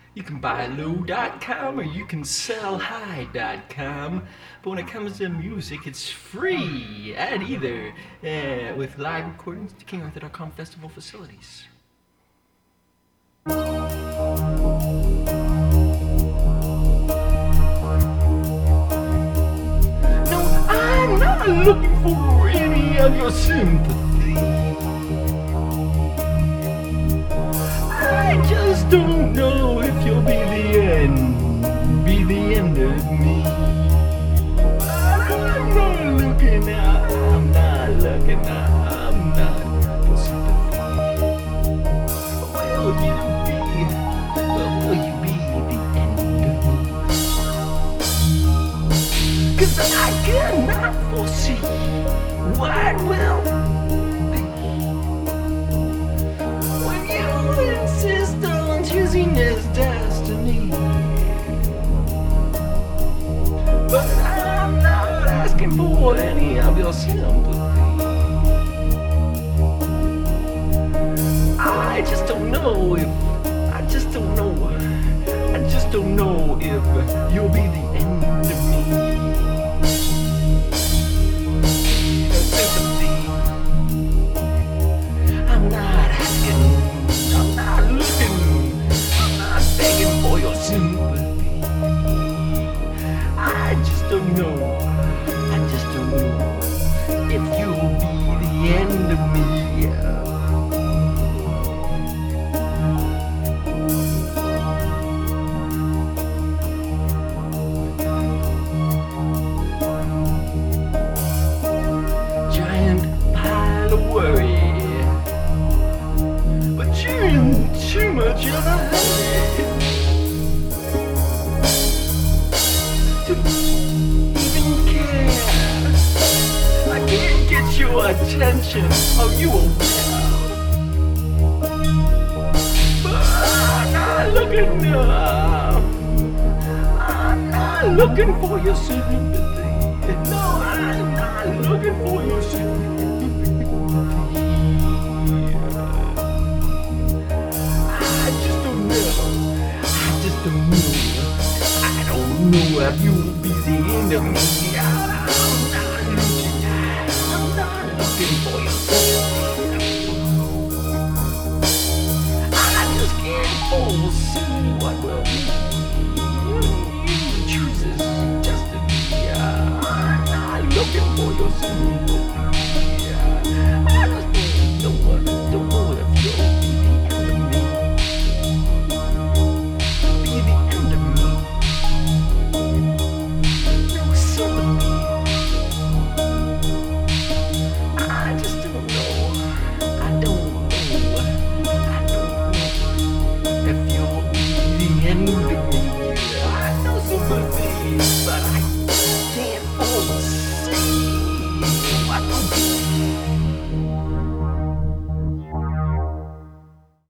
You can buy low.com or you can sell high.com. But when it comes to music, it's free at either with live recordings at KingArthur.com festival facilities. No, I'm not looking for any of your sympathy. I just don't know if you'll be the end of me. But I'm not looking out, I'm not looking out, I'm not for sympathy. Will you be the end of me? 'Cause I cannot foresee what will be when you insist on choosing as destiny. But I'm not asking for any of your sympathy. I just don't know if you'll be the end of me. Sympathy. I'm not asking, I'm not looking, I'm not begging for your sympathy. I just don't know if you'll be the end of me. Giant pile of worry, but you're in too much of a hurry to even care. I can't get your attention, are you aware? But I'm not looking now. I'm not looking for your sympathy. No, I'm not looking for your sympathy. I just don't know. I don't know if you'll be the end of me. I'm not looking for your sympathy. I just can't foresee what will be. You choose this destiny. I'm not looking for your sympathy. I just don't know if you'll be the end of me. No sympathy. I just don't know. I don't know if you'll be the end of me. I know sympathy, but I can't foresee what will be.